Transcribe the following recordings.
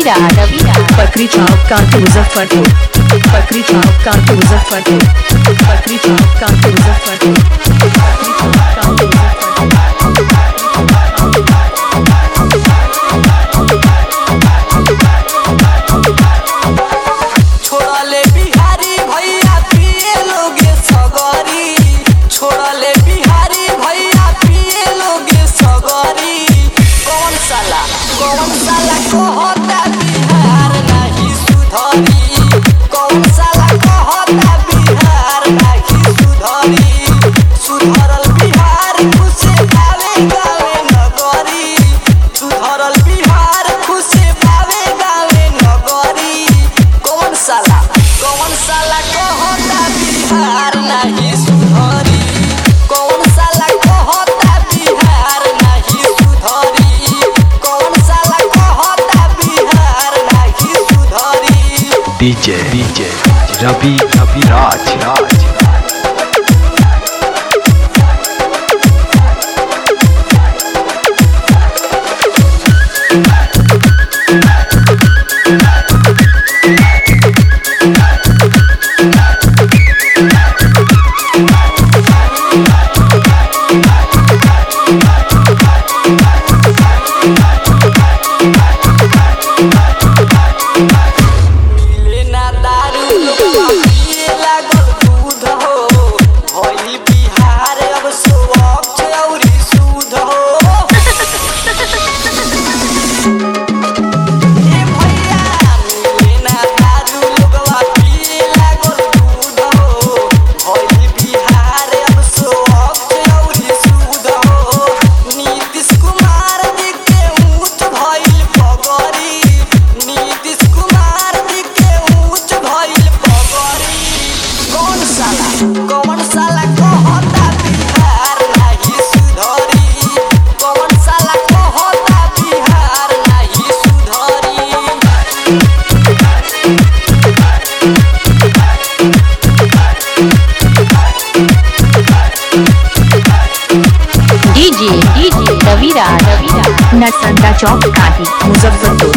पकरी चौक कानपुर मुजफ्फरपुर, पकरी चौक कानपुर मुजफ्फरपुर, पकरी चौक कानपुर मुजफ्फरपुर, पकरी चौक Kanpur DJ Ravi Raj नरसंदा चौक काटी मुजफ्फरपुर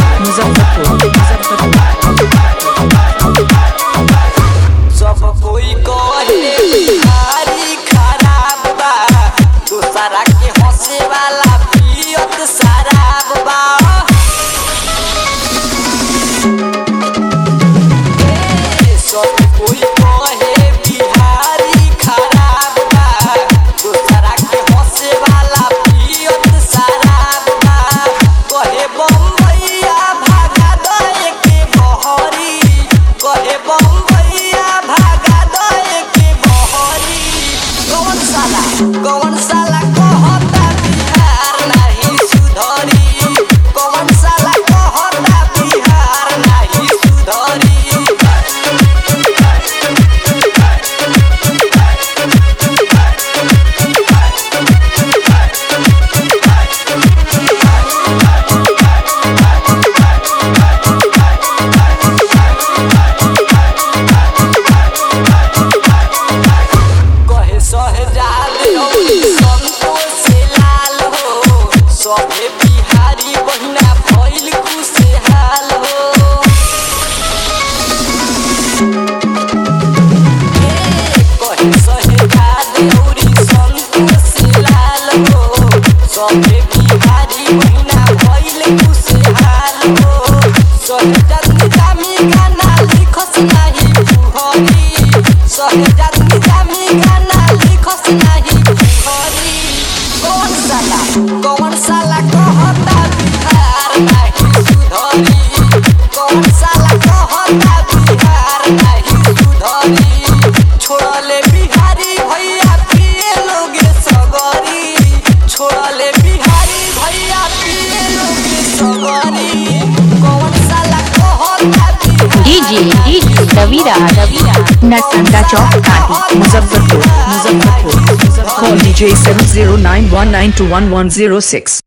सब कोई कहे बिहारी खराब बा, दूसरा के हंसे वाला पियत शराब बा। सब कोई कहे बिहारी खराब बा, दूसरा के हंसे वाला पियत शराब बा। कहे बम्बईया भागा दे के बहरी, कहे बम्बईया भागा दे के बहरी। कौन साला कहता बिहार नहीं सुधरी, कौन साला कहता बिहार नहीं सुधरी। कहे सहजाद संतोष लाल हो, सभे बिहारी बहिना भइल खुशहाल हो। कहे सहजाद संतोष लाल हो, सभे बिहारी बहिना भइल खुशहाल हो। सहजाद निजामी गाना लिखस नाही फुहरी, सहजाद निजामी गाना लिखस नाही फुहरी। कौन साला कहता बिहार नहीं सुधरी, कौन साला कहता बिहार नहीं सुधरी। छोड़ले बिहारी भैया पिए लोगे सगरी, छोड़ले बिहारी भैया पिए लोगे सगरी। कौन साला कहता डीजे नरसंदा चौक काटी मुजफ्फरपुर। Call DJ 7091921106।